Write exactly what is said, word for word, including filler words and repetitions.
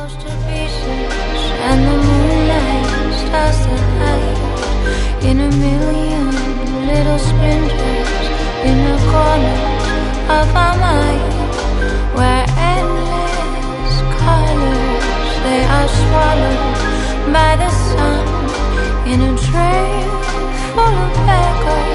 goes to pieces, and the moonlight starts to hide in a million little splinters in the corners of our mind, where endless colors, they are swallowed by the sun in a trail full of echoes.